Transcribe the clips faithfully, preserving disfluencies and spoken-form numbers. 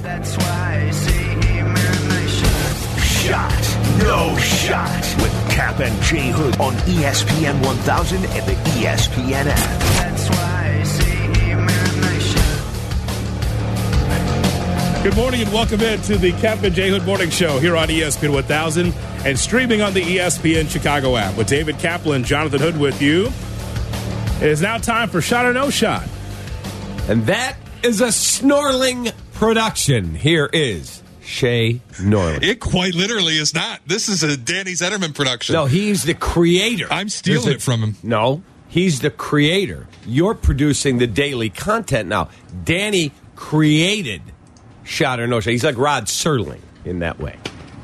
That's why I see him and I shot. Shot, no shot. With Cap and J Hood on E S P N one thousand and the E S P N app. That's why I see him and I shot. Good morning and welcome in to the Cap and J Hood Morning Show here on E S P N one thousand and streaming on the E S P N Chicago app with David Kaplan, Jonathan Hood with you. It is now time for Shot or No Shot. And that is a Snorling production. Here is Shay Norling. It quite literally is not. This is a Danny Zetterman production. No, he's the creator. I'm stealing a, it from him. No, he's the creator. You're producing the daily content now. Danny created Shot or No Shot. He's like Rod Serling in that way.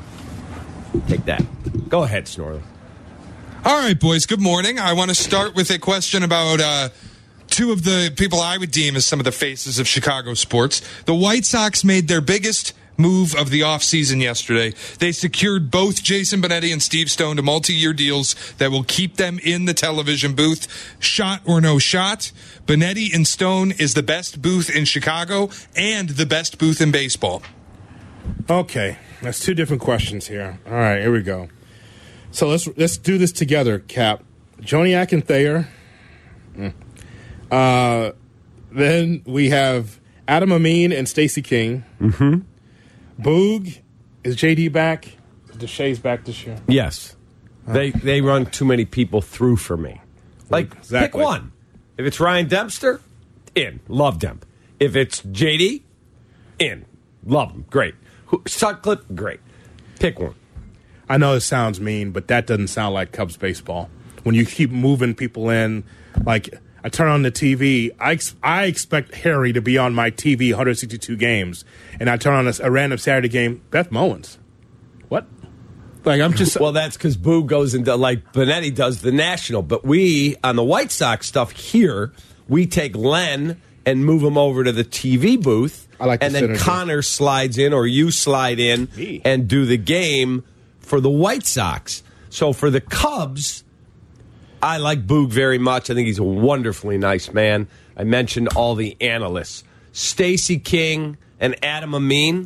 Take that. Go ahead, Snorling. All right, boys, good morning. I want to start with a question about uh, two of the people I would deem as some of the faces of Chicago sports. The White Sox made their biggest move of the offseason yesterday. They secured both Jason Benetti and Steve Stone to multi-year deals that will keep them in the television booth. Shot or no shot, Benetti and Stone is the best booth in Chicago and the best booth in baseball. Okay, that's two different questions here. All right, here we go. So let's let's do this together, Cap. Joniak and Thayer. Mm. Uh, then we have Adam Amin and Stacey King. Mm-hmm. Boog, is J D back? Is Deshaies back this year? Yes. Oh. They they run too many people through for me. Like, exactly. Pick one. If it's Ryan Dempster, in. Love Demp. If it's J D, in. Love him. Great. Sutcliffe, great. Pick one. I know it sounds mean, but that doesn't sound like Cubs baseball. When you keep moving people in, like I turn on the T V, I, I expect Harry to be on my T V one hundred sixty-two games, and I turn on a, a random Saturday game, Beth Mowins. What? Like I'm just well, that's because Boo goes into like Benetti does the national, but we on the White Sox stuff here, we take Len and move him over to the T V booth, I like and the then synergy. Connor slides in or you slide in Me. and do the game for the White Sox. So for the Cubs, I like Boog very much. I think he's a wonderfully nice man. I mentioned all the analysts. Stacey King and Adam Amin.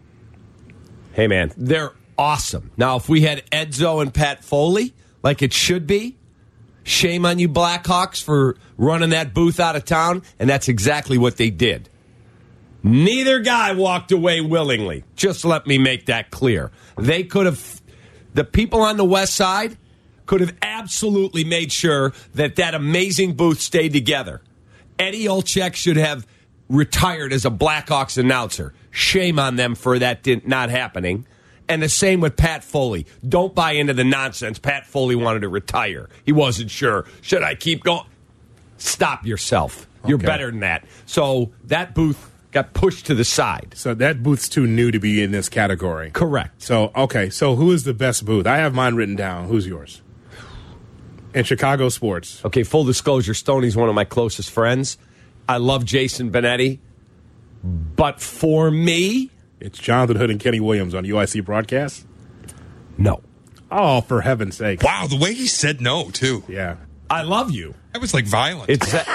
Hey, man, they're awesome. Now, if we had Edzo and Pat Foley, like it should be, shame on you Blackhawks for running that booth out of town, and that's exactly what they did. Neither guy walked away willingly. Just let me make that clear. They could have, the people on the West Side could have absolutely made sure that that amazing booth stayed together. Eddie Olczyk should have retired as a Blackhawks announcer. Shame on them for that did, not happening. And the same with Pat Foley. Don't buy into the nonsense. Pat Foley wanted to retire. He wasn't sure. Should I keep going? Stop yourself. You're Okay. better than that. So that booth got pushed to the side. so that booth's too new to be in this category. Correct. So okay, so who is the best booth? I have mine written down. Who's yours? In Chicago sports. Okay, full disclosure, Stoney's one of my closest friends. I love Jason Benetti. But for me, It's Jonathan Hood and Kenny Williams on U I C broadcast. no. Oh, for heaven's sake! Wow, the way he said no, too. Yeah. I love you. That was like violent. It's, it's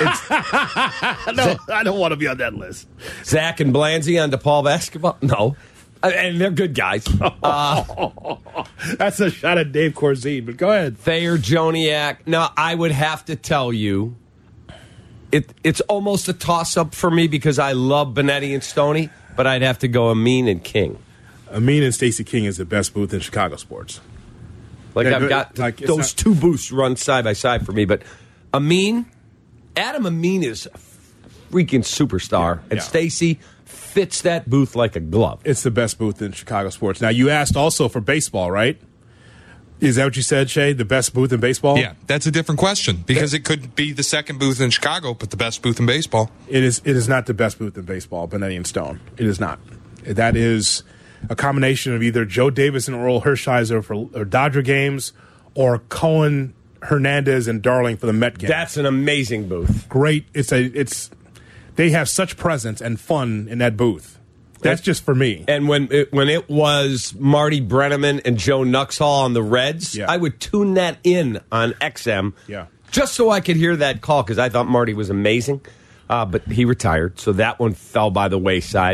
No, I don't want to be on that list. Zach and Blanzy on DePaul basketball. No. And they're good guys. Uh, That's a shot at Dave Corzine, but go ahead. Thayer, Joniak. Now, I would have to tell you, it, it's almost a toss-up for me because I love Benetti and Stoney, but I'd have to go Amin and King. Amin and Stacey King is the best booth in Chicago sports. Like, Yeah, I've got like, it's those not- two booths run side by side for me. But Amin, Adam Amin is a freaking superstar. Yeah, and yeah. Stacey fits that booth like a glove. It's the best booth in Chicago sports. Now, you asked also for baseball, right? Is that what you said, Shay? The best booth in baseball? Yeah, that's a different question because it could be the second booth in Chicago, but the best booth in baseball. It is It is not the best booth in baseball, Benetti and Stone. It is not. That is a combination of either Joe Davis and Earl Hershiser for or Dodger games or Cohen, Hernandez, and Darling for the Met games. That's an amazing booth. Great. It's a it's they have such presence and fun in that booth. That's just for me. And when it, when it was Marty Brenneman and Joe Nuxhall on the Reds, Yeah. I would tune that in on X M Yeah. just so I could hear that call because I thought Marty was amazing. Uh, but he retired, so that one fell by the wayside.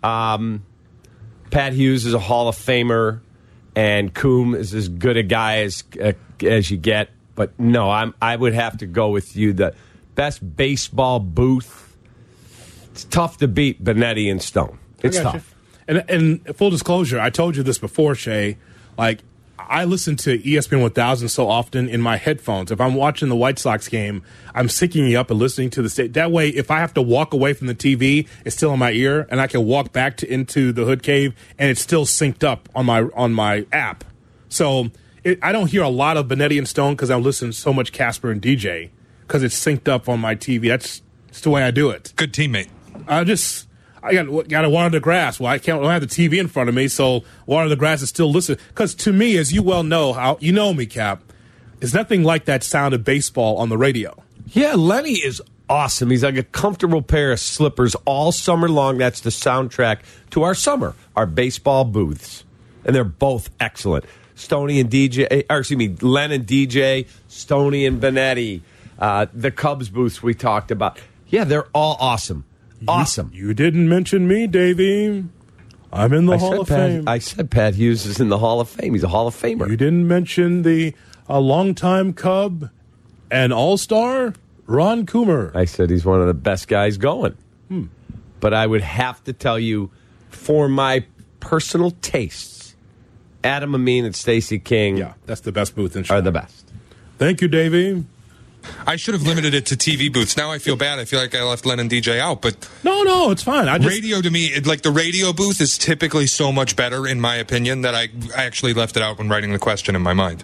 Um, Pat Hughes is a Hall of Famer, and Coombe is as good a guy as uh, as you get. But no, I'm I would have to go with you. The best baseball booth. It's tough to beat Benetti and Stone. It's tough. And, and full disclosure, I told you this before, Shay. Like, I listen to E S P N one thousand so often in my headphones. If I'm watching the White Sox game, I'm syncing up and listening to the state. That way, if I have to walk away from the T V, it's still in my ear, and I can walk back to into the hood cave, and it's still synced up on my on my app. So it, I don't hear a lot of Benetti and Stone because I'm listening so much Casper and D J because it's synced up on my T V. That's, that's the way I do it. Good teammate. I just. I got got to water the grass. Well, I can't. I don't have the T V in front of me, so water the grass is still listening. Because to me, as you well know, how you know me, Cap, it's nothing like that sound of baseball on the radio. Yeah, Lenny is awesome. He's like a comfortable pair of slippers all summer long. That's the soundtrack to our summer, our baseball booths, and they're both excellent. Stoney and D J, or excuse me, Len and D J, Stoney and Benetti, uh, the Cubs booths we talked about. Yeah, they're all awesome. Awesome. You, you didn't mention me, Davey. I'm in the I Hall of Pat, Fame. I said Pat Hughes is in the Hall of Fame. He's a Hall of Famer. You didn't mention the a longtime Cub and All-Star, Ron Coomer. I said he's one of the best guys going. Hmm. But I would have to tell you, for my personal tastes, Adam Amin and Stacey King Yeah, that's the best booth in are Chicago. the best. Thank you, Davey. I should have limited it to T V booths. Now I feel bad. I feel like I left Len and D J out, but No, no, it's fine. I just radio to me, it, like the radio booth is typically so much better, in my opinion, that I, I actually left it out when writing the question in my mind.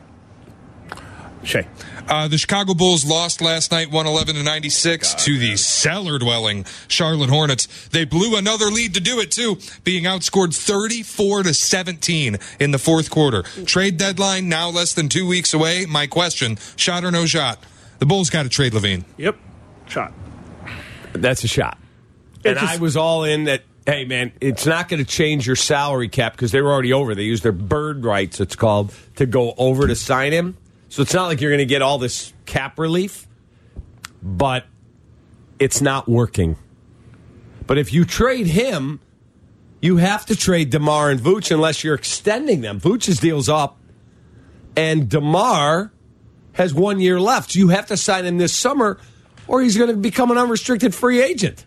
Shay. Uh, the Chicago Bulls lost last night, one eleven to ninety-six, to the cellar-dwelling Charlotte Hornets. They blew another lead to do it, too, being outscored thirty-four to seventeen in the fourth quarter. Trade deadline now less than two weeks away. My question, shot or no shot? The Bulls got to trade Levine. Yep. Shot. That's a shot. And just- I was all in that, hey, man, it's not going to change your salary cap because they were already over. They used their bird rights, it's called, to go over to sign him. So it's not like you're going to get all this cap relief, but it's not working. But if you trade him, you have to trade DeMar and Vooch unless you're extending them. Vooch's deal's up, and DeMar has one year left. So you have to sign him this summer, or he's going to become an unrestricted free agent.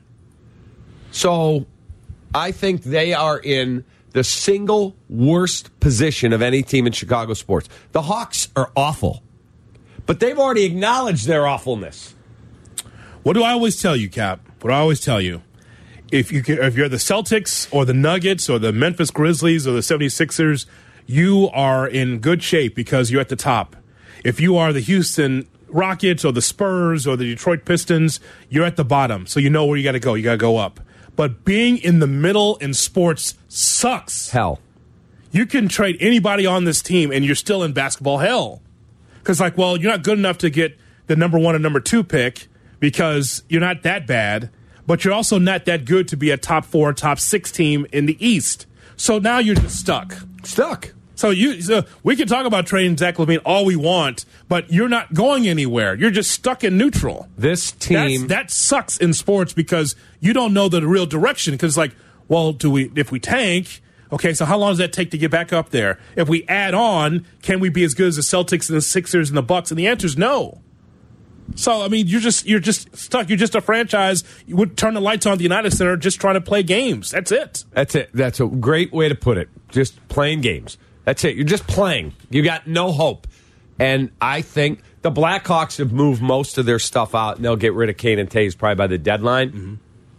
So I think they are in the single worst position of any team in Chicago sports. The Hawks are awful, but they've already acknowledged their awfulness. What do I always tell you, Cap? What do I always tell you? If, you can, if you're the Celtics or the Nuggets or the Memphis Grizzlies or the seventy-sixers, you are in good shape because you're at the top. If you are the Houston Rockets or the Spurs or the Detroit Pistons, you're at the bottom. So you know where you got to go. You got to go up. But being in the middle in sports sucks. Hell. You can trade anybody on this team and you're still in basketball hell. Because, like, well, you're not good enough to get the number one and number two pick because you're not that bad, but you're also not that good to be a top four, top six team in the East. So now you're just stuck. Stuck. So you, so we can talk about trading Zach LaVine all we want, but you're not going anywhere. You're just stuck in neutral. This team. That's, that sucks in sports because you don't know the real direction. Because, like, well, do we? If we tank, okay, so how long does that take to get back up there? If we add on, can we be as good as the Celtics and the Sixers and the Bucks? And the answer is no. So I mean, you're just you're just stuck. You're just a franchise. You would turn the lights on at the United Center, just trying to play games. That's it. That's it. That's a great way to put it. Just playing games. That's it. You're just playing. You got no hope. And I think the Blackhawks have moved most of their stuff out, and they'll get rid of Kane and Taves probably by the deadline. Mm-hmm.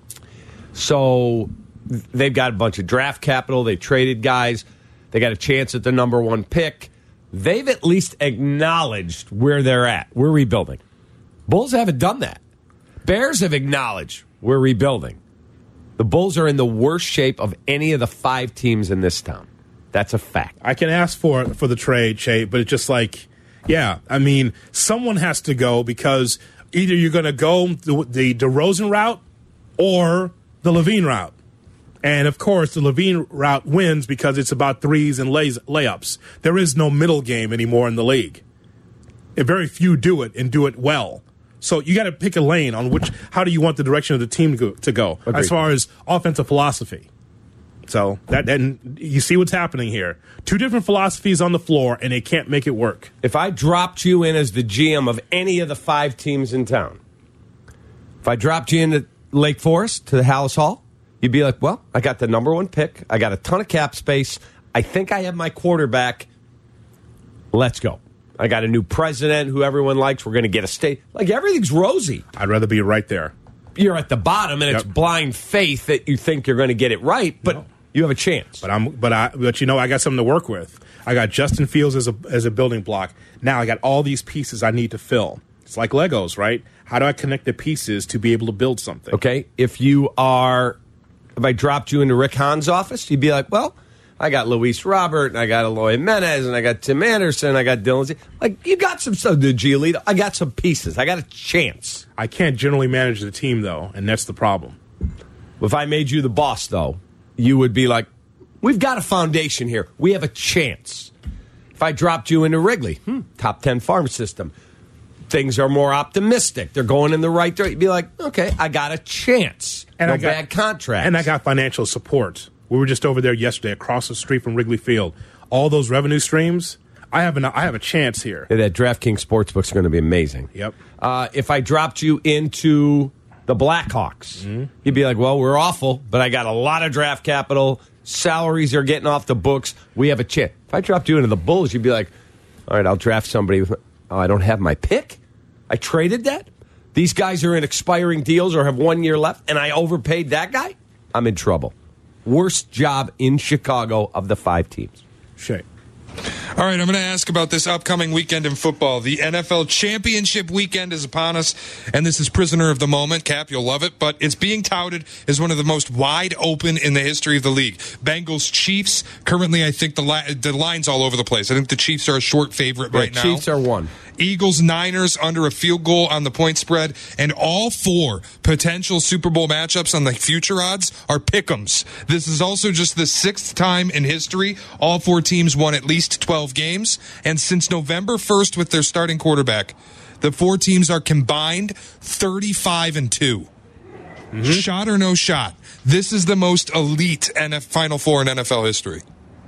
So they've got a bunch of draft capital. They traded guys. They got a chance at the number one pick. They've at least acknowledged where they're at. We're rebuilding. Bulls haven't done that. Bears have acknowledged we're rebuilding. The Bulls are in the worst shape of any of the five teams in this town. That's a fact. I can ask for for the trade, Shay, but it's just like, yeah, I mean, someone has to go because either you're going to go the, the DeRozan route or the Levine route. And, of course, the Levine route wins because it's about threes and lays, layups. There is no middle game anymore in the league. And very few do it and do it well. So you got to pick a lane on which, how do you want the direction of the team to go, to go Agreed. as far as offensive philosophy. So that and you see what's happening here. Two different philosophies on the floor, and they can't make it work. If I dropped you in as the G M of any of the five teams in town, if I dropped you into Lake Forest to the Hallis Hall, you'd be like, well, I got the number one pick. I got a ton of cap space. I think I have my quarterback. Let's go. I got a new president who everyone likes. We're going to get a state. Like, everything's rosy. I'd rather be right there. You're at the bottom, and Yep. it's blind faith that you think you're going to get it right, but No. you have a chance. But I'm, but I, but you know, I got something to work with. I got Justin Fields as a as a building block. Now I got all these pieces I need to fill. It's like Legos, right? How do I connect the pieces to be able to build something? Okay, if you are, if I dropped you into Rick Hahn's office, you'd be like, well, I got Luis Robert, and I got Eloy Menez, and I got Tim Anderson, I got Dylan Z. Like, you got some stuff, the Giolito. I got some pieces. I got a chance. I can't generally manage the team though, and that's the problem. If I made you the boss, though, you would be like, we've got a foundation here. We have a chance. If I dropped you into Wrigley, hmm, top ten farm system, things are more optimistic. They're going in the right direction. You'd be like, okay, I got a chance. And no I got, bad contract. And I got financial support. We were just over there yesterday, across the street from Wrigley Field. All those revenue streams. I have an, I have a chance here. Yeah, that DraftKings Sportsbook's going to be amazing. Yep. Uh, if I dropped you into the Blackhawks, mm-hmm. you'd be like, well, we're awful, but I got a lot of draft capital. Salaries are getting off the books. We have a chance. If I dropped you into the Bulls, you'd be like, all right, I'll draft somebody. With, oh, I don't have my pick? I traded that? These guys are in expiring deals or have one year left, and I overpaid that guy? I'm in trouble. Worst job in Chicago of the five teams. Shay. All right, I'm going to ask about this upcoming weekend in football. The N F L Championship weekend is upon us, and this is prisoner of the moment. Cap, you'll love it, but it's being touted as one of the most wide open in the history of the league. Bengals Chiefs. Currently, I think the li- the line's all over the place. I think the Chiefs are a short favorite right yeah, now. Chiefs are one. Eagles Niners under a field goal on the point spread, and all four potential Super Bowl matchups on the future odds are pick'ems. This is also just the sixth time in history all four teams won at least twelve games, and since November first with their starting quarterback, the four teams are combined thirty-five and two. Mm-hmm. Shot or no shot, this is the most elite N F Final Four in N F L history.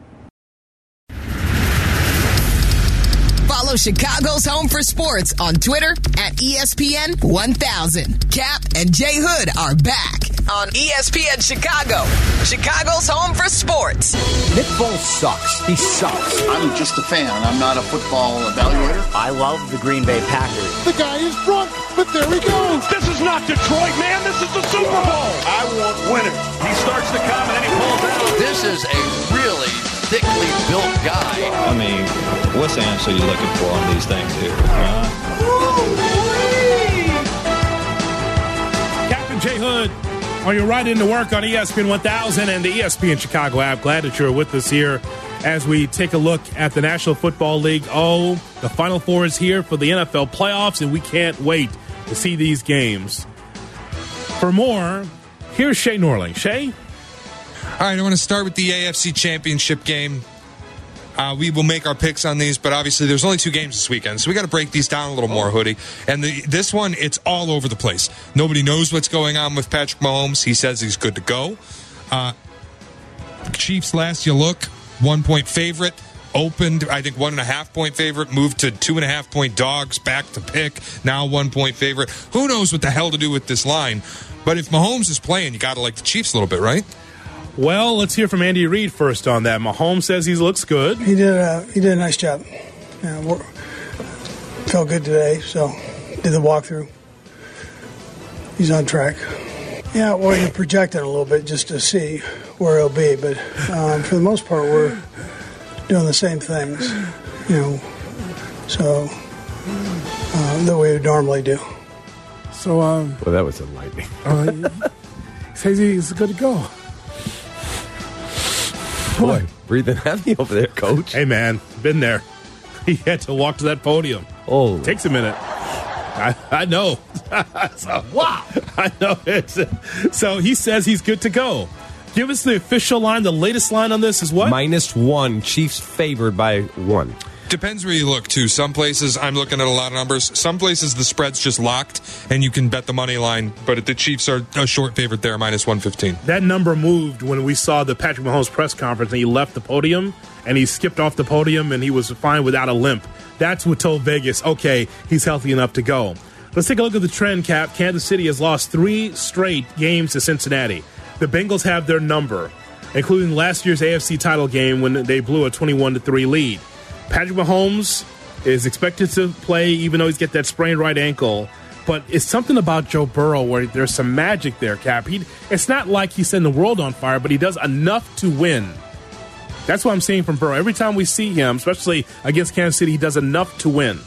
Follow Chicago's Home for Sports on Twitter at E S P N one thousand. Cap and Jay Hood are back on E S P N Chicago, Chicago's Home for Sports. Nick Foles sucks. He sucks. I'm just a fan. I'm not a football evaluator. I love the Green Bay Packers. The guy is drunk, but there he goes. This is not Detroit, man. This is the Super Bowl. I want winners. He starts to come and then he pulls out. This is a really thickly built guy. I mean, what's Ansel you looking for on these things here? Uh, Captain Jay Hood on your ride into work on E S P N one thousand and the E S P N Chicago app. Glad that you're with us here as we take a look at the National Football League. Oh, the Final Four is here for the N F L playoffs, and we can't wait to see these games. For more, here's Shay Norling. Shay? All right, I want to start with the A F C Championship game. Uh, we will make our picks on these, but obviously there's only two games this weekend, so we got to break these down a little more, Hoodie. And the, this one, it's all over the place. Nobody knows what's going on with Patrick Mahomes. He says he's good to go. Uh, Chiefs, last you look, one-point favorite. Opened, I think, one-and-a-half-point favorite. Moved to two-and-a-half-point dogs, back to pick. Now one-point favorite. Who knows what the hell to do with this line? But if Mahomes is playing, you got to like the Chiefs a little bit, right? Well, let's hear from Andy Reid first on that. Mahomes says he looks good. He did a, he did a nice job. Yeah, we're, felt good today, so did the walkthrough. He's on track. Yeah, well, you projected a little bit just to see where he'll be, but um, for the most part, we're doing the same things, you know, so uh, that we would normally do. So, um, well, that was enlightening. uh, he says he's good to go. Boy, breathing heavy over there, Coach. Hey, man, been there. He had to walk to that podium. Oh, takes a minute. I, I know. So, wow. I know. It's, so he says he's good to go. Give us the official line. The latest line on this is what? Minus one. Chiefs favored by one. Depends where you look, too. Some places, I'm looking at a lot of numbers. Some places, the spread's just locked, and you can bet the money line. But the Chiefs are a short favorite there, minus one fifteen. That number moved when we saw the Patrick Mahomes press conference, and he left the podium, and he skipped off the podium, and he was fine without a limp. That's what told Vegas, okay, he's healthy enough to go. Let's take a look at the trend, Cap. Kansas City has lost three straight games to Cincinnati. The Bengals have their number, including last year's A F C title game when they blew a twenty-one to three lead. Patrick Mahomes is expected to play even though he's got that sprained right ankle. But it's something about Joe Burrow where there's some magic there, Cap. He, it's not like he's setting the world on fire, but he does enough to win. That's what I'm seeing from Burrow. Every time we see him, especially against Kansas City, he does enough to win.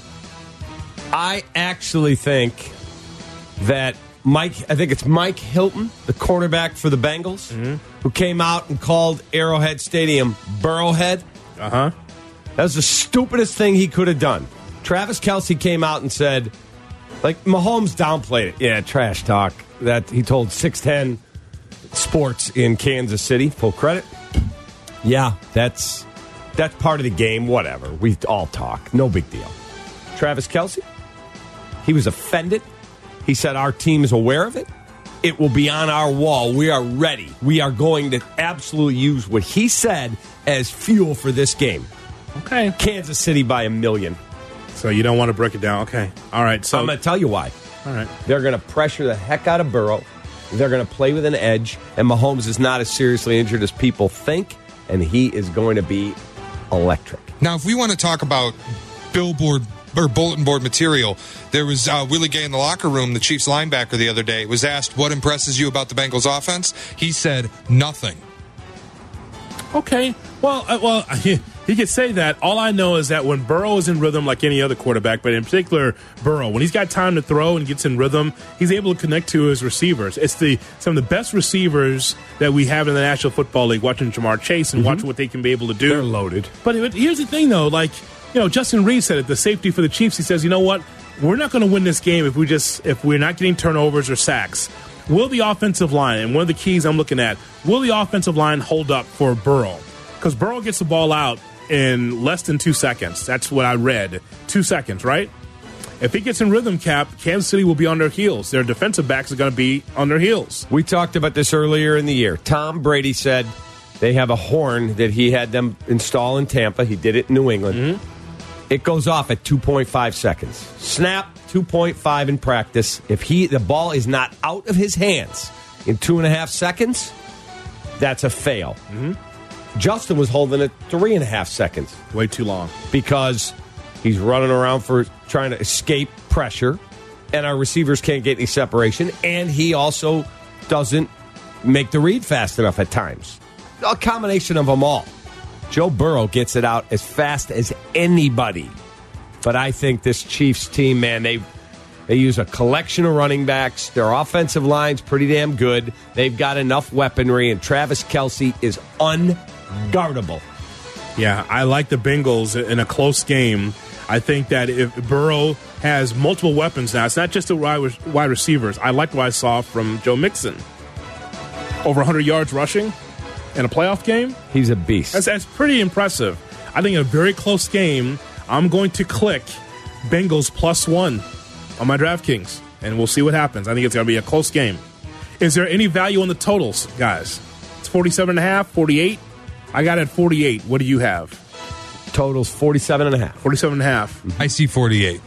I actually think that Mike, I think it's Mike Hilton, the quarterback for the Bengals, mm-hmm. who came out and called Arrowhead Stadium Burrowhead. Uh-huh. That was the stupidest thing he could have done. Travis Kelce came out and said, like, Mahomes downplayed it. Yeah, trash talk. That he told six ten Sports in Kansas City. Full credit. Yeah, that's that's part of the game. Whatever. We all talk. No big deal. Travis Kelce, he was offended. He said our team is aware of it. It will be on our wall. We are ready. We are going to absolutely use what he said as fuel for this game. Okay. Kansas City by a million. So you don't want to break it down. Okay. All right. So I'm going to tell you why. All right. They're going to pressure the heck out of Burrow. They're going to play with an edge. And Mahomes is not as seriously injured as people think. And he is going to be electric. Now, if we want to talk about billboard or bulletin board material, there was uh, Willie Gay in the locker room, the Chiefs linebacker, the other day, was asked, what impresses you about the Bengals offense? He said, nothing. Okay. Well, uh, well, he, he could say that. All I know is that when Burrow is in rhythm, like any other quarterback, but in particular Burrow, when he's got time to throw and gets in rhythm, he's able to connect to his receivers. It's the some of the best receivers that we have in the National Football League, watching Jamar Chase and mm-hmm. watching what they can be able to do. They're loaded. But here's the thing, though. Like, you know, Justin Reed said it, the safety for the Chiefs. He says, you know what? We're not going to win this game if we just if we're not getting turnovers or sacks. Will the offensive line, and one of the keys I'm looking at, will the offensive line hold up for Burrow? Because Burrow gets the ball out in less than two seconds. That's what I read. Two seconds, right? If he gets in rhythm, Cap, Kansas City will be on their heels. Their defensive backs are going to be on their heels. We talked about this earlier in the year. Tom Brady said they have a horn that he had them install in Tampa. He did it in New England. Mm-hmm. It goes off at two point five seconds. Snap, two point five in practice. If he the ball is not out of his hands in two and a half seconds, that's a fail. Mm-hmm. Justin was holding it three and a half seconds. Way too long. Because he's running around for trying to escape pressure, and our receivers can't get any separation, and he also doesn't make the read fast enough at times. A combination of them all. Joe Burrow gets it out as fast as anybody. But I think this Chiefs team, man, they they use a collection of running backs. Their offensive line's pretty damn good. They've got enough weaponry, and Travis Kelce is unguardable. Yeah, I like the Bengals in a close game. I think that if Burrow has multiple weapons now, it's not just the wide receivers. I liked what I saw from Joe Mixon. Over one hundred yards rushing in a playoff game. He's a beast. That's, that's pretty impressive. I think in a very close game, I'm going to click Bengals plus one on my DraftKings, and we'll see what happens. I think it's going to be a close game. Is there any value on the totals, guys? It's forty-seven and a half, forty-eight. I got it at forty-eight. What do you have? Totals forty-seven and a half. forty-seven and a half. I see forty-eight.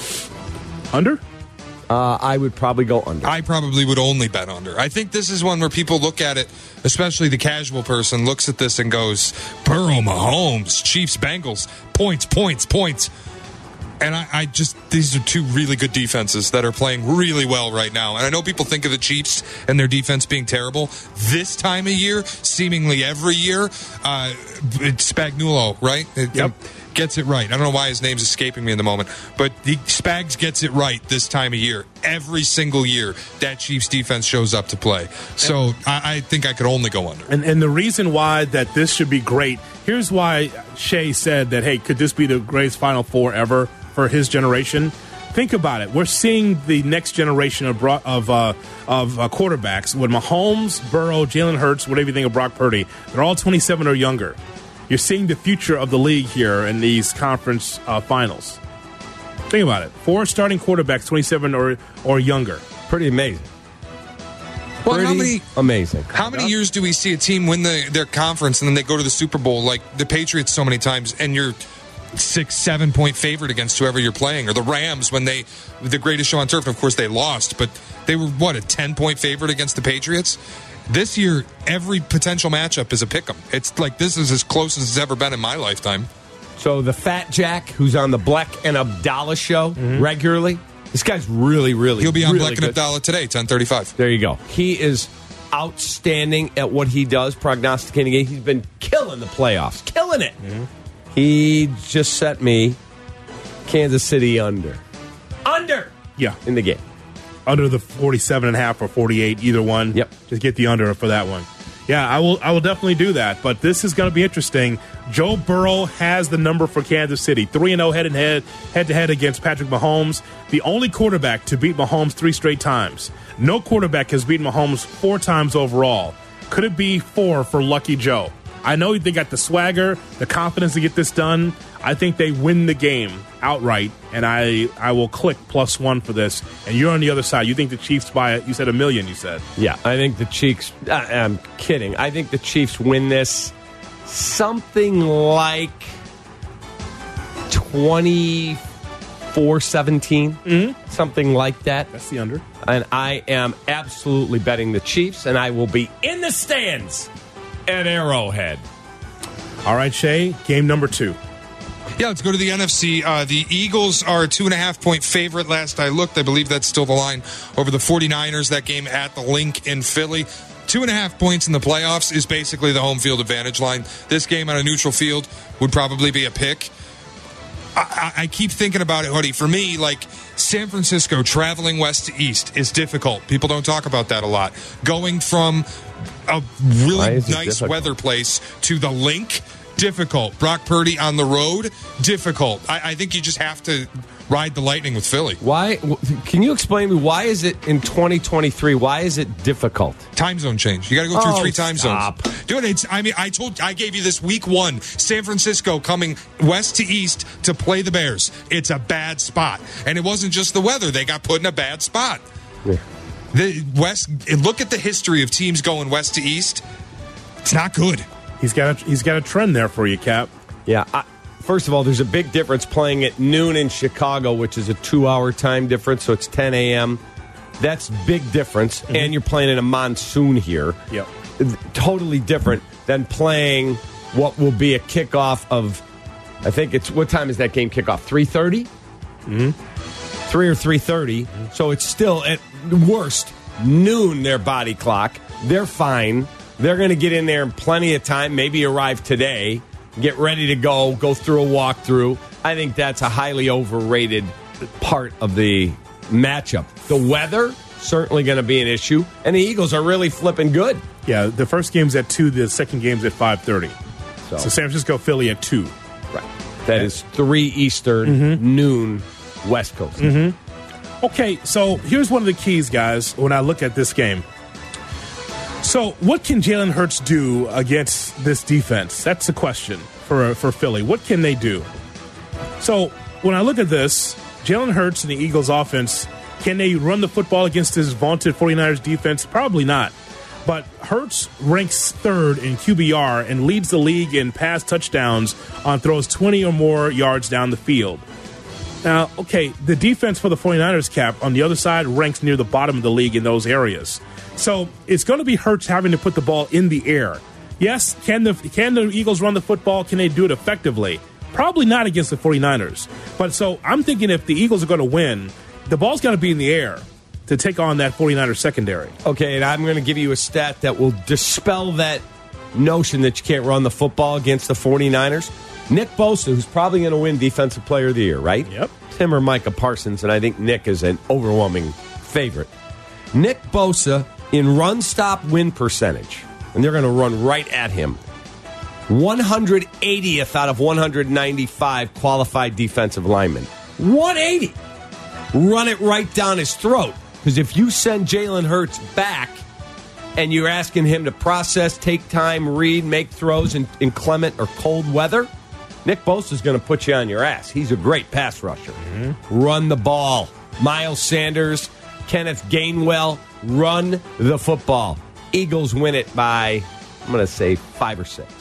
Under? Uh, I would probably go under. I probably would only bet under. I think this is one where people look at it, especially the casual person, looks at this and goes, Burrow, Mahomes, Chiefs, Bengals, points, points, points. And I, I just, these are two really good defenses that are playing really well right now. And I know people think of the Chiefs and their defense being terrible. This time of year, seemingly every year, uh, it's Spagnuolo, right? It, yep. Gets it right. I don't know why his name's escaping me in the moment, but the Spags gets it right this time of year. Every single year, that Chiefs defense shows up to play. So I, I think I could only go under. And, and the reason why that this should be great, here's why Shea said that, hey, could this be the greatest Final Four ever for his generation? Think about it. We're seeing the next generation of of uh, of uh, quarterbacks with Mahomes, Burrow, Jalen Hurts, whatever you think of Brock Purdy. They're all twenty-seven or younger. You're seeing the future of the league here in these conference uh, finals. Think about it. Four starting quarterbacks, twenty-seven or, or younger. Pretty amazing. Well, Pretty how many amazing? How many years do we see a team win the, their conference and then they go to the Super Bowl like the Patriots so many times, and you're six, seven point favorite against whoever you're playing, or the Rams when they the greatest show on turf. And of course, they lost, but they were what a ten point favorite against the Patriots. This year, every potential matchup is a pick'em. It's like this is as close as it's ever been in my lifetime. So the Fat Jack, who's on the Black and Abdallah show mm-hmm. regularly. This guy's really, really, He'll be on really Black and good. Abdallah today, ten thirty-five. There you go. He is outstanding at what he does, prognosticating. He's been killing the playoffs, killing it. Mm-hmm. He just set me Kansas City under. Under! Yeah. In the game. Under the forty-seven and a half or forty-eight, either one. Yep. Just get the under for that one. Yeah, I will I will definitely do that. But this is going to be interesting. Joe Burrow has the number for Kansas City. three and oh head and head, head to head against Patrick Mahomes. The only quarterback to beat Mahomes three straight times. No quarterback has beaten Mahomes four times overall. Could it be four for Lucky Joe? I know they got the swagger, the confidence to get this done. I think they win the game outright, and I, I will click plus one for this. And you're on the other side. You think the Chiefs by, you said a million, you said. Yeah, I think the Chiefs, I, I'm kidding. I think the Chiefs win this something like twenty-four seventeen, mm-hmm. something like that. That's the under. And I am absolutely betting the Chiefs, and I will be in the stands at Arrowhead. All right, Shay, game number two. Yeah, let's go to the N F C. Uh, the Eagles are a two and a half point favorite. Last I looked, I believe that's still the line over the 49ers. That game at the Link in Philly. Two and a half points in the playoffs is basically the home field advantage line. This game on a neutral field would probably be a pick. I, I, I keep thinking about it, Hoodie. For me, like San Francisco traveling west to east is difficult. People don't talk about that a lot. Going from a really nice difficult? weather place to the Link, difficult. Brock Purdy on the road, difficult. I, I think you just have to ride the lightning with Philly. Why? Can you explain to me why is it in twenty twenty-three? Why is it difficult? Time zone change. You got to go through oh, three time stop. zones. Dude, it's. I mean, I told. I gave you this week one. San Francisco coming west to east to play the Bears. It's a bad spot, and it wasn't just the weather. They got put in a bad spot. Yeah. The West. Look at the history of teams going west to east. It's not good. He's got a, he's got a trend there for you, Cap. Yeah. I, first of all, there's a big difference playing at noon in Chicago, which is a two-hour time difference, so it's ten a.m. That's big difference, mm-hmm. and you're playing in a monsoon here. Yep. Totally different than playing what will be a kickoff of, I think it's, what time is that game kickoff? three thirty? Mm-hmm. three or three thirty. Mm-hmm. So it's still, at worst, noon their body clock. They're fine. They're going to get in there in plenty of time, maybe arrive today, get ready to go, go through a walkthrough. I think that's a highly overrated part of the matchup. The weather, certainly going to be an issue, and the Eagles are really flipping good. Yeah, the first game's at two, the second game's at five thirty. So, so San Francisco, Philly at two. Right. That is three Eastern, mm-hmm. noon, West Coast. Mm-hmm. Okay, so here's one of the keys, guys, when I look at this game. So what can Jalen Hurts do against this defense? That's the question for for Philly. What can they do? So when I look at this, Jalen Hurts and the Eagles offense, can they run the football against this vaunted 49ers defense? Probably not. But Hurts ranks third in Q B R and leads the league in pass touchdowns on throws twenty or more yards down the field. Now, okay, the defense for the 49ers, Cap, on the other side, ranks near the bottom of the league in those areas. So it's going to be Hurts having to put the ball in the air. Yes, can the can the Eagles run the football? Can they do it effectively? Probably not against the 49ers. But so I'm thinking if the Eagles are going to win, the ball's got to be in the air to take on that 49ers secondary. Okay, and I'm going to give you a stat that will dispel that notion that you can't run the football against the 49ers. Nick Bosa, who's probably going to win Defensive Player of the Year, right? Yep. Him or Micah Parsons, and I think Nick is an overwhelming favorite. Nick Bosa in run-stop-win percentage, and they're going to run right at him, one hundred eightieth out of one hundred ninety-five qualified defensive linemen. one eighty! Run it right down his throat. Because if you send Jalen Hurts back and you're asking him to process, take time, read, make throws in inclement or cold weather, Nick Bosa's going to put you on your ass. He's a great pass rusher. Mm-hmm. Run the ball. Miles Sanders, Kenneth Gainwell, run the football. Eagles win it by, I'm going to say, five or six.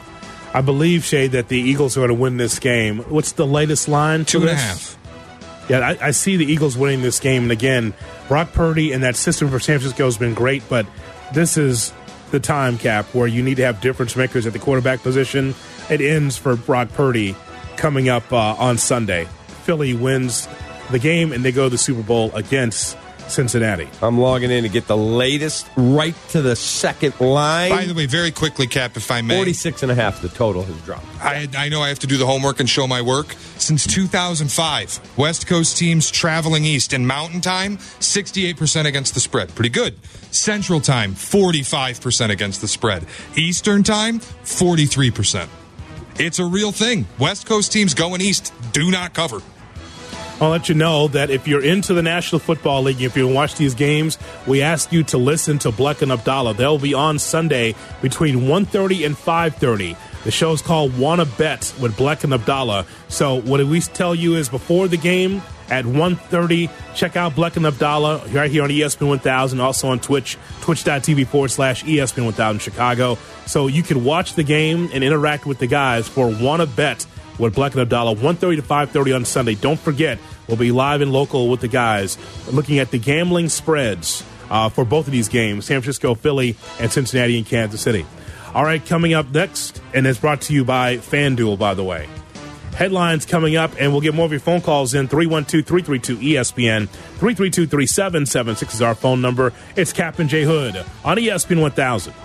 I believe, Shay, that the Eagles are going to win this game. What's the latest line? Two and a half. Yeah, I, I see the Eagles winning this game. And again, Brock Purdy and that system for San Francisco has been great, but this is the time cap where you need to have difference makers at the quarterback position. It ends for Brock Purdy coming up uh, on Sunday. Philly wins the game, and they go to the Super Bowl against Cincinnati. I'm logging in to get the latest right to the second line. By the way, very quickly, Cap, if I may. forty-six and a half the total has dropped. I, I know I have to do the homework and show my work. Since two thousand five, West Coast teams traveling east in Mountain Time, sixty-eight percent against the spread. Pretty good. Central Time, forty-five percent against the spread. Eastern Time, forty-three percent. It's a real thing. West Coast teams going east do not cover. I'll let you know that if you're into the National Football League, if you watch these games, we ask you to listen to Bleck and Abdallah. They'll be on Sunday between one thirty and five thirty. The show's called Wanna Bet with Bleck and Abdallah. So what we tell you is before the game at one thirty, check out Bleck and Abdallah right here on E S P N one thousand, also on Twitch, twitch.tv forward slash ESPN one thousand Chicago. So you can watch the game and interact with the guys for Wanna Bet with Bleck and Abdallah, one thirty to five thirty on Sunday. Don't forget, we'll be live and local with the guys looking at the gambling spreads uh, for both of these games, San Francisco, Philly, and Cincinnati and Kansas City. All right, coming up next, and it's brought to you by FanDuel, by the way. Headlines coming up, and we'll get more of your phone calls in. three one two, three three two, E S P N. three three two, three seven seven six is our phone number. It's Cap and J Hood on E S P N one thousand.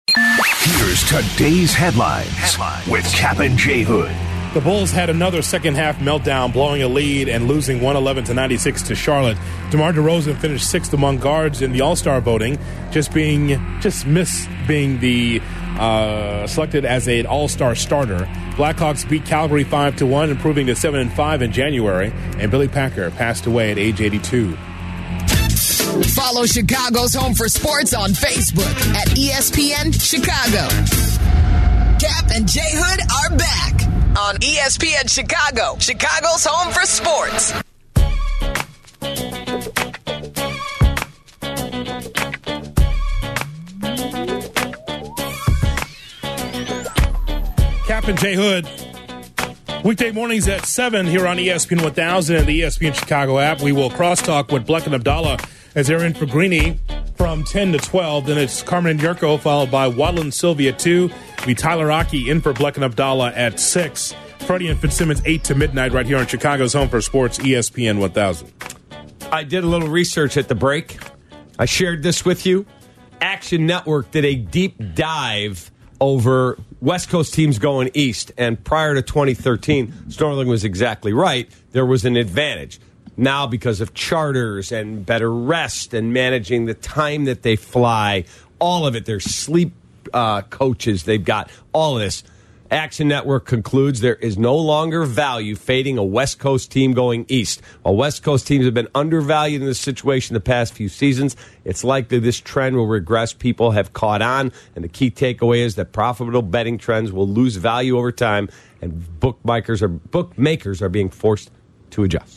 Here's today's headlines, headlines. with Cap and J Hood. The Bulls had another second-half meltdown, blowing a lead and losing one eleven to ninety-six to Charlotte. DeMar DeRozan finished sixth among guards in the All-Star voting, just being just missed being the uh, selected as an All-Star starter. Blackhawks beat Calgary five to one, improving to seven and five in January. And Billy Packer passed away at age eighty-two. Follow Chicago's Home for Sports on Facebook at E S P N Chicago. Cap and J Hood are back on E S P N Chicago, Chicago's Home for Sports. Cap and J Hood, weekday mornings at seven here on E S P N one thousand and the E S P N Chicago app. We will crosstalk with Bleck and Abdallah as they're in for Greeny from ten to twelve. Then it's Carmen and Yurko, followed by Waddle and Sylvia at two. It'll be Tyler Aki in for Bleck and Abdallah at six. Freddie and Fitzsimmons eight to midnight right here on Chicago's Home for Sports, E S P N one thousand. I did a little research at the break. I shared this with you. Action Network did a deep dive over West Coast teams going east. And prior to twenty thirteen, Sterling was exactly right. There was an advantage. Now, because of charters and better rest and managing the time that they fly, all of it, there's sleep uh, coaches, they've got all of this. Action Network concludes there is no longer value fading a West Coast team going east. While West Coast teams have been undervalued in this situation the past few seasons, it's likely this trend will regress. People have caught on, and the key takeaway is that profitable betting trends will lose value over time, and bookmakers are, bookmakers are being forced to adjust.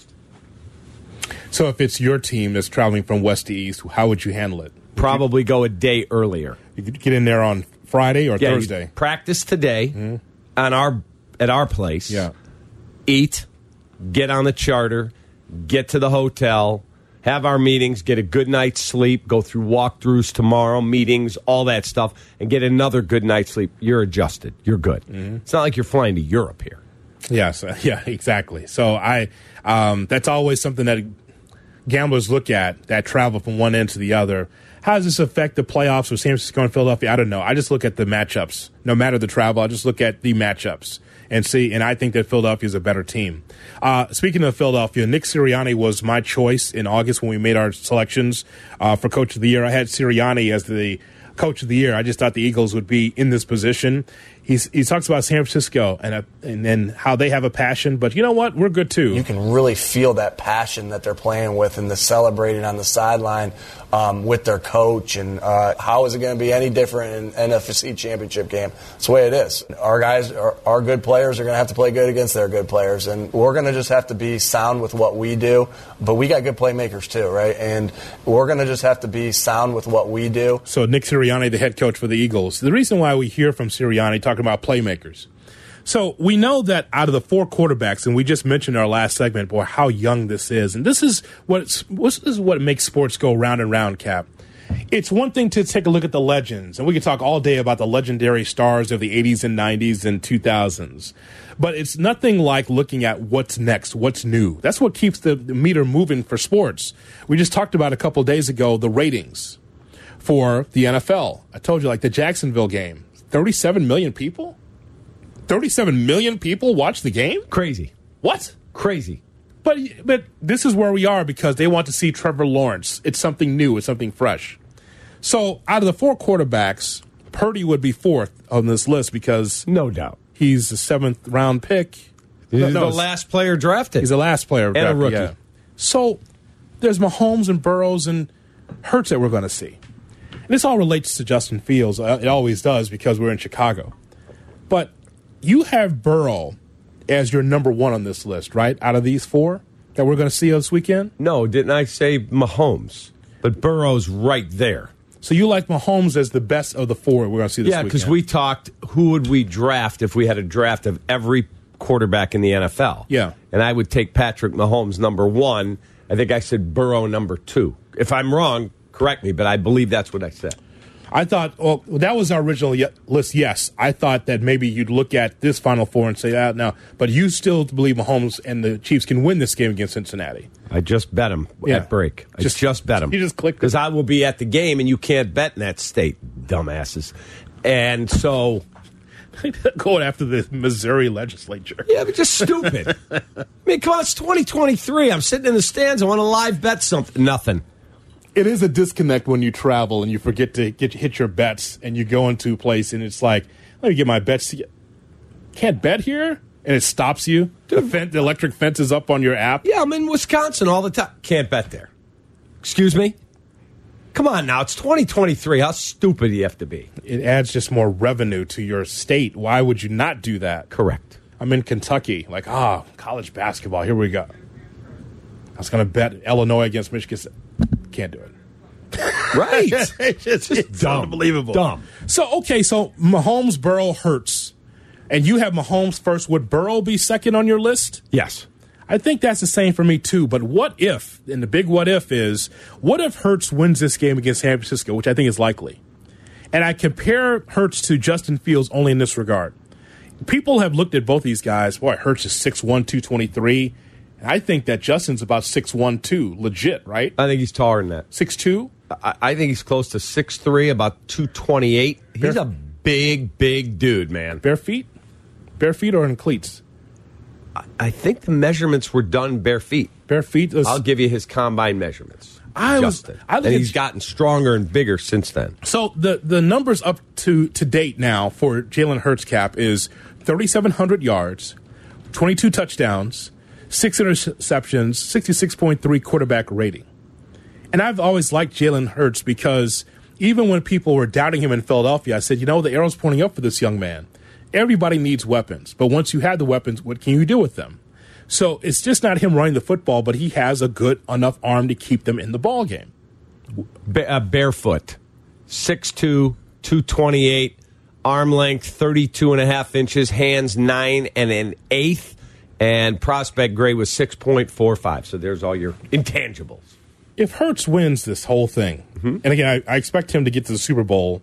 So if it's your team that's traveling from west to east, how would you handle it? Would Probably you, go a day earlier. You could get in there on Friday or yeah, Thursday. Practice today mm-hmm. on our at our place. Yeah. Eat, get on the charter, get to the hotel, have our meetings, get a good night's sleep, go through walkthroughs tomorrow, meetings, all that stuff, and get another good night's sleep. You're adjusted. You're good. Mm-hmm. It's not like you're flying to Europe here. Yes, uh, yeah, exactly. So I um, that's always something that gamblers look at, that travel from one end to the other. How does this affect the playoffs with San Francisco and Philadelphia? I don't know. I just look at the matchups. No matter the travel, I just look at the matchups and see, and I think that Philadelphia is a better team. Uh, speaking of Philadelphia, Nick Sirianni was my choice in August when we made our selections uh, for Coach of the Year. I had Sirianni as the Coach of the Year. I just thought the Eagles would be in this position. He's, he talks about San Francisco and, a, and then how they have a passion, but you know what? We're good too. You can really feel that passion that they're playing with and the celebrating on the sideline. um, with their coach. And uh, how is it going to be any different in an N F C championship game? It's the way it is. Our guys, our, our good players are going to have to play good against their good players. And we're going to just have to be sound with what we do. But we got good playmakers too, right? And we're going to just have to be sound with what we do. So Nick Sirianni, the head coach for the Eagles, the reason why we hear from Sirianni talking about playmakers. So we know that out of the four quarterbacks, and we just mentioned in our last segment, boy, how young this is. And this is what this is what makes sports go round and round, Cap. It's one thing to take a look at the legends, and we could talk all day about the legendary stars of the eighties and nineties and two thousands. But it's nothing like looking at what's next, what's new. That's what keeps the, the meter moving for sports. We just talked about a couple days ago the ratings for the N F L. I told you, like the Jacksonville game, thirty-seven million people? thirty-seven million people watch the game? Crazy. What? Crazy. But but this is where we are because they want to see Trevor Lawrence. It's something new. It's something fresh. So out of the four quarterbacks, Purdy would be fourth on this list because no doubt he's the seventh round pick. He's no, no, the last player drafted. He's the last player and drafted, a rookie. Yeah. So there's Mahomes and Burrows and Hurts that we're going to see. And this all relates to Justin Fields. It always does because we're in Chicago. But you have Burrow as your number one on this list, right? Out of these four that we're going to see this weekend? No, didn't I say Mahomes? But Burrow's right there. So you like Mahomes as the best of the four we're going to see this yeah, weekend? Yeah, because we talked, who would we draft if we had a draft of every quarterback in the N F L? Yeah. And I would take Patrick Mahomes number one. I think I said Burrow number two. If I'm wrong, correct me, but I believe that's what I said. I thought, well, that was our original list, yes. I thought that maybe you'd look at this Final Four and say, that now, but you still believe Mahomes and the Chiefs can win this game against Cincinnati. I just bet him yeah. at break. I just, just bet him. You just clicked. Because I will be at the game, and you can't bet in that state, dumbasses. And so... Going after the Missouri legislature. Yeah, but just stupid. I mean, come on, it's twenty twenty-three. I'm sitting in the stands. I want to live bet something. Nothing. It is a disconnect when you travel and you forget to get hit your bets and you go into a place and it's like, let me get my bets. Can't bet here? And it stops you? The, fence, the electric fence is up on your app? Yeah, I'm in Wisconsin all the time. Can't bet there. Excuse me? Come on now, it's twenty twenty-three. How stupid do you have to be? It adds just more revenue to your state. Why would you not do that? Correct. I'm in Kentucky. Like, ah, oh, college basketball. Here we go. I was going to bet Illinois against Michigan. Can't do it. Right. it's just, it's dumb. Unbelievable. Dumb. So, okay, so Mahomes, Burrow, Hurts. And you have Mahomes first. Would Burrow be second on your list? Yes. I think that's the same for me, too. But what if, and the big what if is, what if Hurts wins this game against San Francisco, which I think is likely? And I compare Hurts to Justin Fields only in this regard. People have looked at both these guys. Boy, Hurts is six one, two twenty-three. And I think that Justin's about six one, two, legit, right? I think he's taller than that. six two? I, I think he's close to six three, about two twenty-eight. He's Bare, a big, big dude, man. Bare feet? Bare feet or in cleats? I, I think the measurements were done bare feet. Bare feet? Was, I'll give you his combine measurements. I Justin. was, I and he's gotten stronger and bigger since then. So the, the numbers up to, to date now for Jalen Hurts, Cap, is thirty-seven hundred yards, twenty-two touchdowns, six interceptions, sixty-six point three quarterback rating. And I've always liked Jalen Hurts because even when people were doubting him in Philadelphia, I said, you know, the arrow's pointing up for this young man. Everybody needs weapons. But once you have the weapons, what can you do with them? So it's just not him running the football, but he has a good enough arm to keep them in the ball game. Ba- uh, barefoot, six two, two twenty-eight, arm length thirty-two and a half inches, hands nine and an eighth, and prospect grade was six point four five. So there's all your intangibles. If Hurts wins this whole thing, mm-hmm. and again, I, I expect him to get to the Super Bowl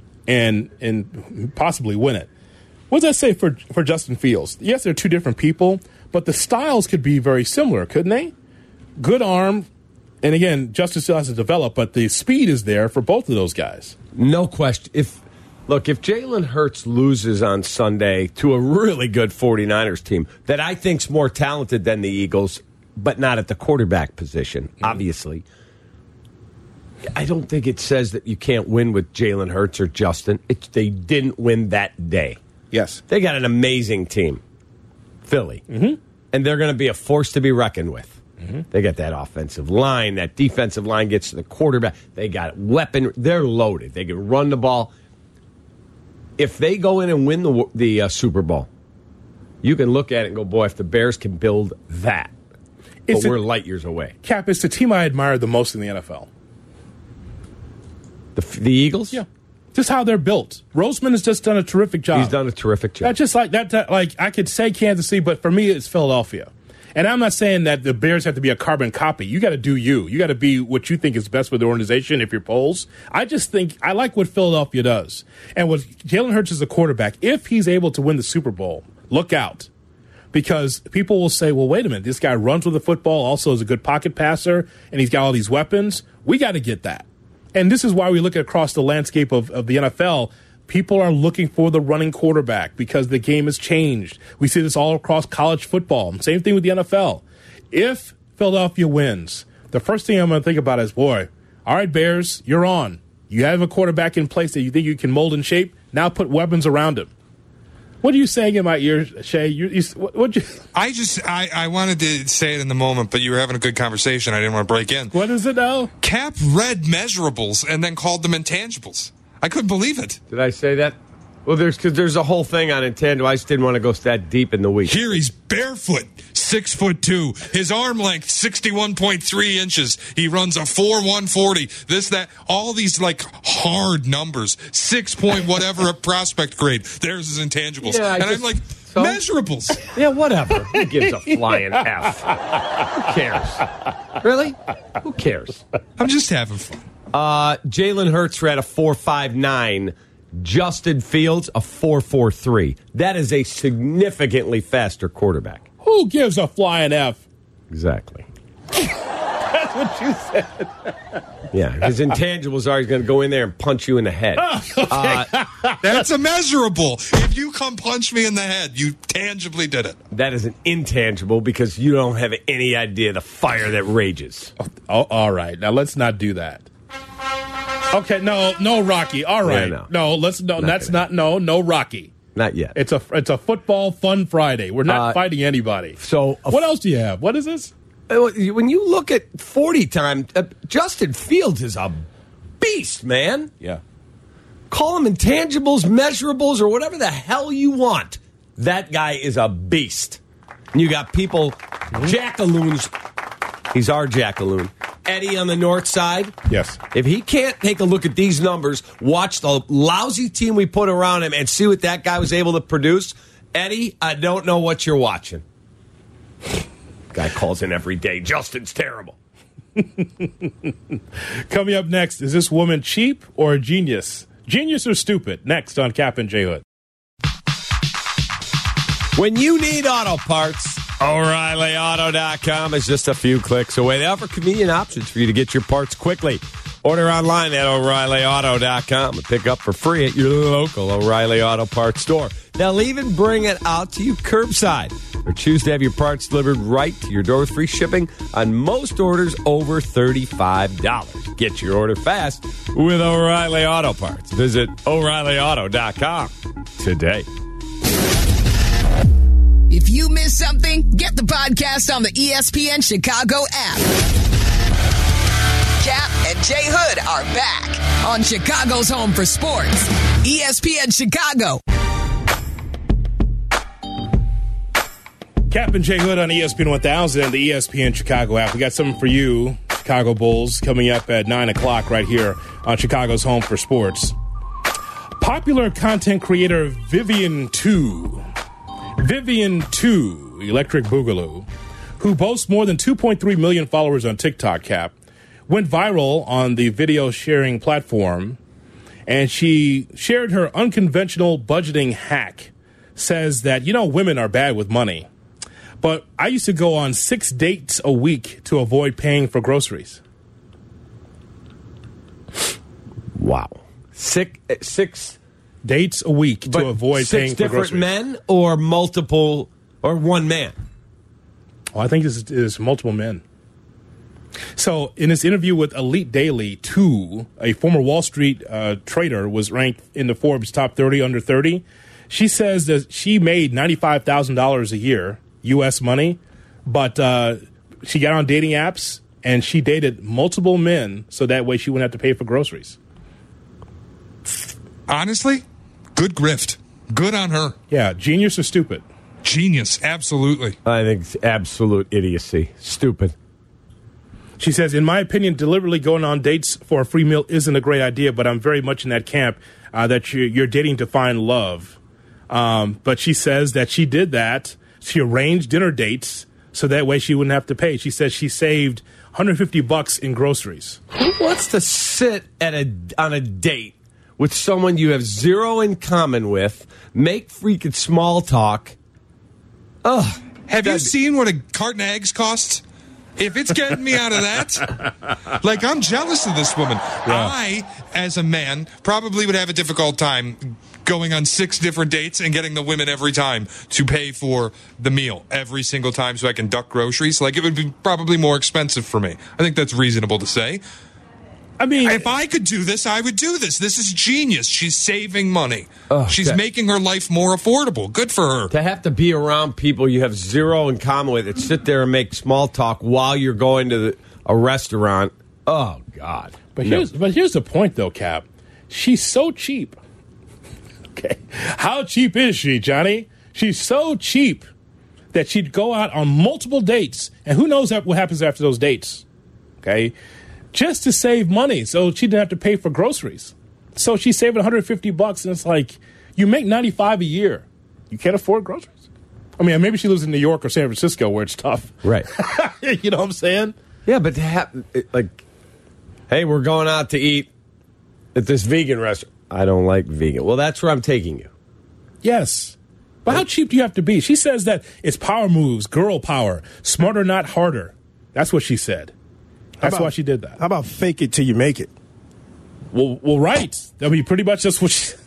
and and possibly win it. What does that say for for Justin Fields? Yes, they're two different people, but the styles could be very similar, couldn't they? Good arm, and again, Justin still has to develop, but the speed is there for both of those guys. No question. If Look, if Jalen Hurts loses on Sunday to a really good 49ers team that I think's more talented than the Eagles, but not at the quarterback position, mm-hmm. obviously, I don't think it says that you can't win with Jalen Hurts or Justin. It's, they didn't win that day. Yes. They got an amazing team, Philly. Mm-hmm. And they're going to be a force to be reckoned with. Mm-hmm. They got that offensive line. That defensive line gets to the quarterback. They got weapon. They're loaded. They can run the ball. If they go in and win the the uh, Super Bowl, you can look at it and go, boy, if the Bears can build that, It's but we're a, light years away. Cap, it's the team I admire the most in the N F L. The, the Eagles? Yeah. Just how they're built. Roseman has just done a terrific job. He's done a terrific job. That's just like that, that. Like I could say Kansas City, but for me, it's Philadelphia. And I'm not saying that the Bears have to be a carbon copy. You got to do you. You got to be what you think is best for the organization if you're polls. I just think I like what Philadelphia does. And with Jalen Hurts as a quarterback, if he's able to win the Super Bowl, look out. Because people will say, well, wait a minute, this guy runs with the football, also is a good pocket passer, and he's got all these weapons. We got to get that. And this is why we look at across the landscape of, of the N F L. People are looking for the running quarterback because the game has changed. We see this all across college football. Same thing with the N F L. If Philadelphia wins, the first thing I'm going to think about is, boy, all right, Bears, you're on. You have a quarterback in place that you think you can mold and shape. Now put weapons around him. What are you saying in my ear, Shay? You, you, what, what you? I just, I, I wanted to say it in the moment, but you were having a good conversation. I didn't want to break in. What is it now? Cap read measurables and then called them intangibles. I couldn't believe it. Did I say that? Well, there's because there's a whole thing on intangible. I just didn't want to go that deep in the week. Here he's barefoot, six foot two. His arm length, sixty-one point three inches. He runs a four one forty. This, that, all these like hard numbers. Six point whatever a prospect grade. There's his intangibles. Yeah, and just, I'm like, so? Measurables. Yeah, whatever. Who gives a flying F? Who cares? Really? Who cares? I'm just having fun. Uh, Jalen Hurts ran a four five nine. Justin Fields, a four four three. That is a significantly faster quarterback. Who gives a flying F? Exactly. That's what you said. Yeah, his intangibles are he's going to go in there and punch you in the head. Oh, okay. uh, That's a measurable. If you come punch me in the head, you tangibly did it. That is an intangible because you don't have any idea the fire that rages. Oh, all right. Now, let's not do that. Okay, no, no, Rocky. All right, yeah, no. no, let's no. Not that's gonna. not no, no, Rocky. Not yet. It's a it's a football fun Friday. We're not Uh, fighting anybody. So, what else do you have? What is this? When you look at forty time, uh, Justin Fields is a beast, man. Yeah. Call them intangibles, measurables, or whatever the hell you want. That guy is a beast. And you got people, jackaloons. He's our jackaloon. Eddie on the north side. Yes. If he can't take a look at these numbers, watch the lousy team we put around him, and see what that guy was able to produce, Eddie, I don't know what you're watching. Guy calls in every day. Justin's terrible. Coming up next, is this woman cheap or a genius? Genius or stupid? Next on Cap and J Hood. When you need auto parts, O'Reilly Auto dot com is just a few clicks away. They offer convenient options for you to get your parts quickly. Order online at O'Reilly Auto dot com and pick up for free at your local O'Reilly Auto Parts store. They'll even bring it out to you curbside or choose to have your parts delivered right to your door with free shipping on most orders over thirty-five dollars. Get your order fast with O'Reilly Auto Parts. Visit O'Reilly Auto dot com today. If you missed something, get the podcast on the E S P N Chicago app. Cap and Jay Hood are back on Chicago's home for sports, E S P N Chicago. Cap and J Hood on E S P N one thousand and the E S P N Chicago app. We got something for you, Chicago Bulls, coming up at nine o'clock right here on Chicago's home for sports. Popular content creator Vivian two. Vivian two, Electric Boogaloo, who boasts more than two point three million followers on TikTok, Cap, went viral on the video sharing platform, and she shared her unconventional budgeting hack. Says that, you know, women are bad with money, but I used to go on six dates a week to avoid paying for groceries. Wow. Six, six dates a week to avoid paying for groceries. Six different men or multiple, or one man? Oh, I think this is multiple men. So in this interview with Elite Daily, two, a former Wall Street uh, trader, was ranked in the Forbes top thirty under thirty. She says that she made ninety-five thousand dollars a year, U S money, but uh, she got on dating apps and she dated multiple men so that way she wouldn't have to pay for groceries. Honestly, good grift. Good on her. Yeah, genius or stupid? Genius, absolutely. I think it's absolute idiocy. Stupid. She says, in my opinion, deliberately going on dates for a free meal isn't a great idea, but I'm very much in that camp uh, that you're, you're dating to find love. Um, but she says that she did that. She arranged dinner dates so that way she wouldn't have to pay. She says she saved one hundred fifty bucks in groceries. Who wants to sit at a on a date with someone you have zero in common with, make freaking small talk? Ugh. Have you seen what a carton of eggs costs? If it's getting me out of that, like, I'm jealous of this woman. Yeah. I, as a man, probably would have a difficult time going on six different dates and getting the women every time to pay for the meal every single time so I can duck groceries. Like, it would be probably more expensive for me. I think that's reasonable to say. I mean, if I could do this, I would do this. This is genius. She's saving money. Oh, She's that, making her life more affordable. Good for her. To have to be around people you have zero in common with that sit there and make small talk while you're going to the, a restaurant. Oh, God. But no. here's but here's the point, though, Cap. She's so cheap. Okay. How cheap is she, Johnny? She's so cheap that she'd go out on multiple dates. And who knows what happens after those dates. Okay. Just to save money, so she didn't have to pay for groceries. So she's saving one hundred fifty bucks, and it's like, you make ninety-five a year. You can't afford groceries. I mean, maybe she lives in New York or San Francisco where it's tough. Right. You know what I'm saying? Yeah, but to have, like, hey, we're going out to eat at this vegan restaurant. I don't like vegan. Well, that's where I'm taking you. Yes. But how cheap do you have to be? She says that it's power moves, girl power, smarter, not harder. That's what she said. That's about, why she did that. How about fake it till you make it? Well, well, right. I mean, pretty much that's what she...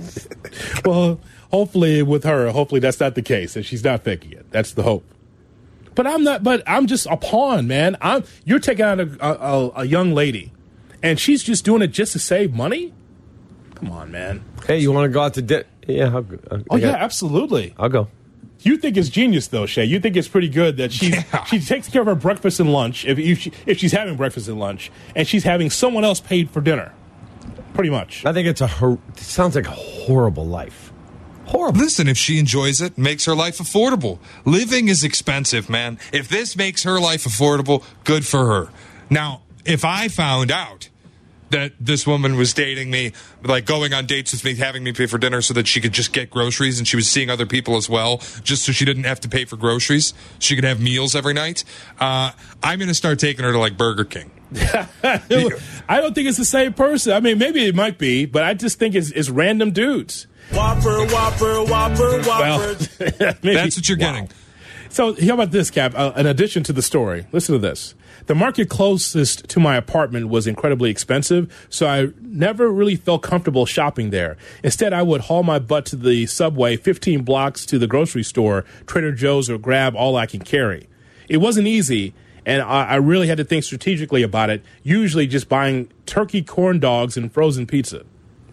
Well, hopefully with her, hopefully that's not the case, and she's not faking it. That's the hope. But I'm not, but I'm just a pawn, man. I'm. You're taking out a, a, a young lady, and she's just doing it just to save money? Come on, man. Hey, you want to go out to dinner? Yeah. I'll, I'll, oh, yeah, got, absolutely. I'll go. You think it's genius, though, Shay. You think it's pretty good that she yeah. she takes care of her breakfast and lunch, if, if, she, if she's having breakfast and lunch, and she's having someone else paid for dinner. Pretty much. I think it's a hor- it sounds like a horrible life. Horrible. Listen, if she enjoys it, makes her life affordable. Living is expensive, man. If this makes her life affordable, good for her. Now, if I found out that this woman was dating me, like going on dates with me, having me pay for dinner so that she could just get groceries, and she was seeing other people as well, just so she didn't have to pay for groceries, she could have meals every night, uh, I'm going to start taking her to, like, Burger King. I don't think it's the same person. I mean, maybe it might be, but I just think it's, it's random dudes. Whopper, Whopper, Whopper, Whopper. Well, that's what you're wow. getting. So how about this, Cap? Uh, in addition to the story, listen to this. The market closest to my apartment was incredibly expensive, so I never really felt comfortable shopping there. Instead, I would haul my butt to the subway fifteen blocks to the grocery store, Trader Joe's, or grab all I can carry. It wasn't easy, and I, I really had to think strategically about it, usually just buying turkey corn dogs and frozen pizza.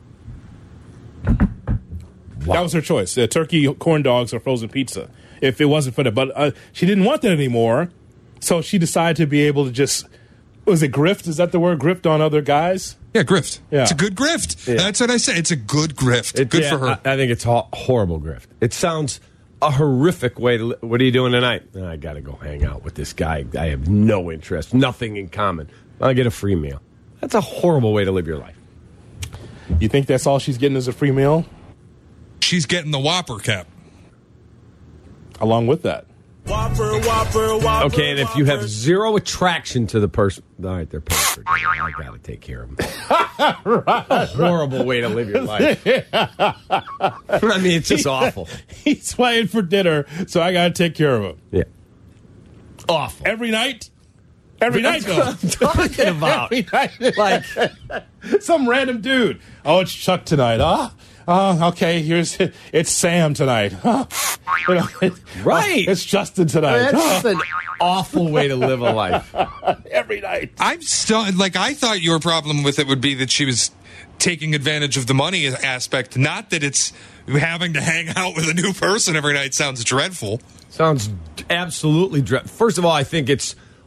Wow. That was her choice, uh, turkey corn dogs or frozen pizza, if it wasn't for that. But uh, she didn't want that anymore. So she decided to be able to just, was it grift? Is that the word, grift on other guys? Yeah, grift. Yeah. It's a good grift. Yeah. That's what I say. It's a good grift. It, good yeah, for her. I, I think it's a horrible grift. It sounds a horrific way to li- What are you doing tonight? Oh, I got to go hang out with this guy. I have no interest, nothing in common. I'll get a free meal. That's a horrible way to live your life. You think that's all she's getting is a free meal? She's getting the Whopper, Cap. Along with that. Whopper, Whopper, Whopper. Okay, and if you have zero attraction to the person, all right, they're paying for dinner. I got to take care of them. Right. A horrible way to live your life. I mean, it's just awful. He's paying for dinner, so I got to take care of him. Yeah. Awful. Every night? Every night, though. What I'm talking about. Every night. Like, some random dude. Oh, it's Chuck tonight, huh? Oh, okay, here's it's Sam tonight. Huh? You know, right. It's Justin tonight. That's an awful way to live a life. Every night. I'm still, like, I thought your problem with it would be that she was taking advantage of the money aspect, not that it's having to hang out with a new person every night. Sounds dreadful. Sounds absolutely dreadful. First of all, I think it's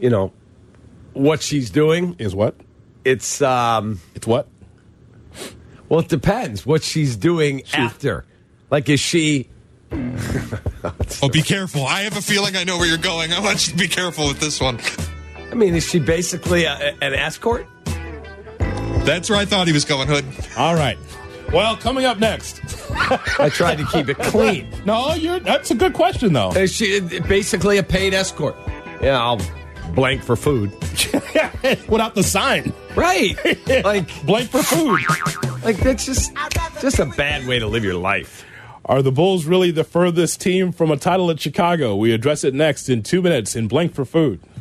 you know, what she's doing. Is what? It's, um... It's what? Well, it depends what she's doing she, after. Like, is she... Oh, be careful. I have a feeling I know where you're going. I want you to be careful with this one. I mean, is she basically a, an escort? That's where I thought he was going, Hood. All right. Well, coming up next. I tried to keep it clean. No, you're. That's a good question, though. Is she basically a paid escort? Yeah, I'll blank for food. Without the sign. Right. Like blank for food. Like, that's just, just a bad way to live your life. Are the Bulls really the furthest team from a title at Chicago? We address it next in two minutes in Blank for Food.